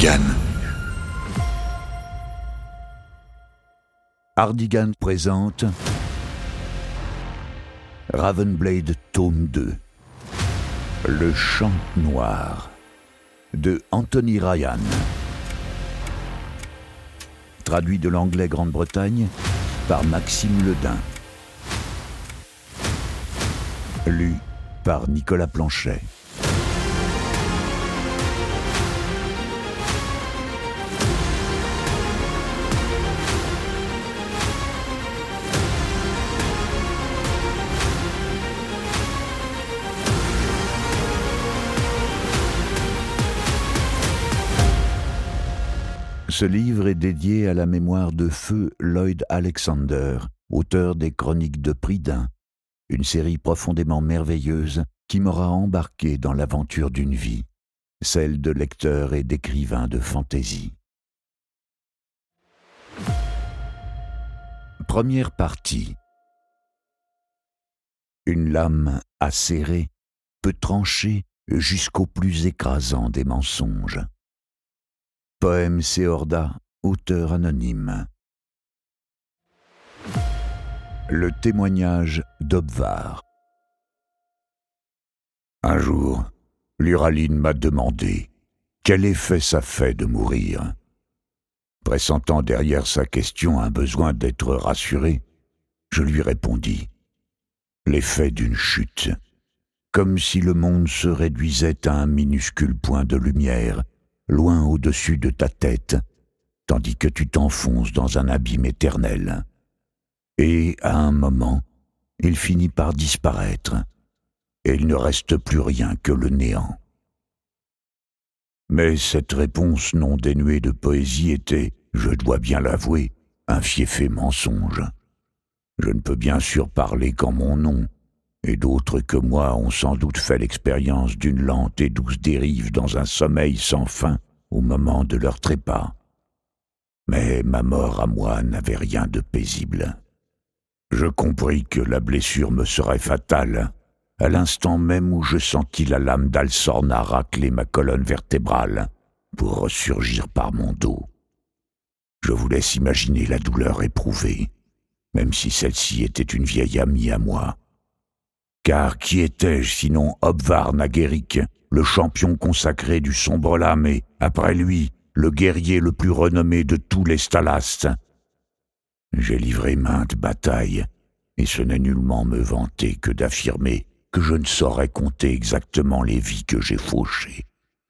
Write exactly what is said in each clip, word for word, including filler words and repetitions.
Hardigan. Hardigan présente Ravenblade tome deux. Le Chant Noir de Anthony Ryan. Traduit de l'anglais Grande-Bretagne par Maxime Ledin. Lu par Nicolas Planchet. Ce livre est dédié à la mémoire de feu Lloyd Alexander, auteur des Chroniques de Prydain, une série profondément merveilleuse qui m'aura embarqué dans l'aventure d'une vie, celle de lecteur et d'écrivain de fantaisie. Première partie. Une lame acérée peut trancher jusqu'au plus écrasant des mensonges. Poème Séorda, auteur anonyme. Le témoignage d'Obvar. Un jour, l'Uraline m'a demandé quel effet ça fait de mourir. Pressentant derrière sa question un besoin d'être rassuré, je lui répondis l'effet d'une chute, comme si le monde se réduisait à un minuscule point de lumière, loin au-dessus de ta tête, tandis que tu t'enfonces dans un abîme éternel. Et, à un moment, il finit par disparaître, et il ne reste plus rien que le néant. Mais cette réponse non dénuée de poésie était, je dois bien l'avouer, un fieffé mensonge. Je ne peux bien sûr parler qu'en mon nom, et d'autres que moi ont sans doute fait l'expérience d'une lente et douce dérive dans un sommeil sans fin au moment de leur trépas. Mais ma mort à moi n'avait rien de paisible. Je compris que la blessure me serait fatale, à l'instant même où je sentis la lame d'Alsorna racler ma colonne vertébrale pour ressurgir par mon dos. Je vous laisse imaginer la douleur éprouvée, même si celle-ci était une vieille amie à moi. Car qui étais-je sinon Obvar Nagéric, le champion consacré du sombre lame et, après lui, le guerrier le plus renommé de tous les Stalastes. J'ai livré maintes batailles, et ce n'est nullement me vanter que d'affirmer que je ne saurais compter exactement les vies que j'ai fauchées.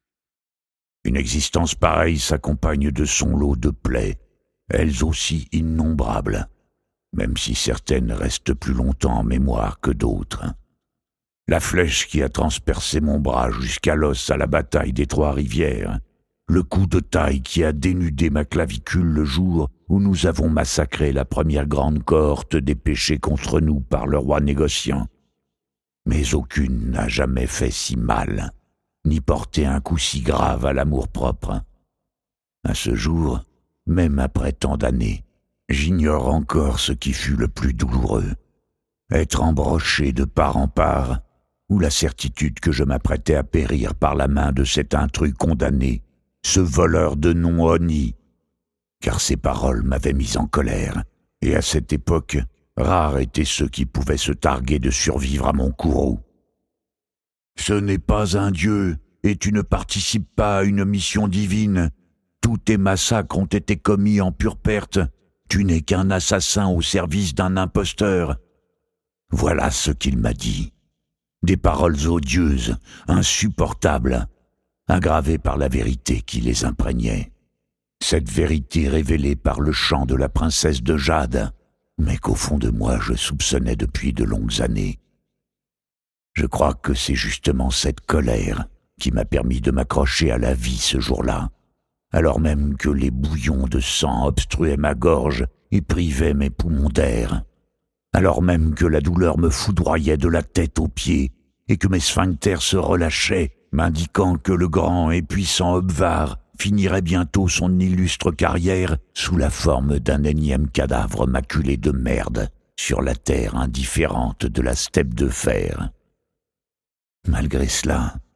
Une existence pareille s'accompagne de son lot de plaies, elles aussi innombrables, même si certaines restent plus longtemps en mémoire que d'autres. La flèche qui a transpercé mon bras jusqu'à l'os à la bataille des Trois-Rivières, le coup de taille qui a dénudé ma clavicule le jour où nous avons massacré la première grande cohorte dépêchée contre nous par le roi négociant. Mais aucune n'a jamais fait si mal, ni porté un coup si grave à l'amour-propre. À ce jour, même après tant d'années, j'ignore encore ce qui fut le plus douloureux. Être embroché de part en part, ou la certitude que je m'apprêtais à périr par la main de cet intrus condamné, ce voleur de nom honni. Car ces paroles m'avaient mis en colère, et à cette époque, rares étaient ceux qui pouvaient se targuer de survivre à mon courroux. Ce n'est pas un dieu, et tu ne participes pas à une mission divine. Tous tes massacres ont été commis en pure perte. Tu n'es qu'un assassin au service d'un imposteur. Voilà ce qu'il m'a dit. Des paroles odieuses, insupportables, aggravées par la vérité qui les imprégnait. Cette vérité révélée par le chant de la princesse de Jade, mais qu'au fond de moi je soupçonnais depuis de longues années. Je crois que c'est justement cette colère qui m'a permis de m'accrocher à la vie ce jour-là, alors même que les bouillons de sang obstruaient ma gorge et privaient mes poumons d'air. Alors même que la douleur me foudroyait de la tête aux pieds et que mes sphincters se relâchaient, m'indiquant que le grand et puissant Obvar finirait bientôt son illustre carrière sous la forme d'un énième cadavre maculé de merde sur la terre indifférente de la steppe de fer. Malgré cela,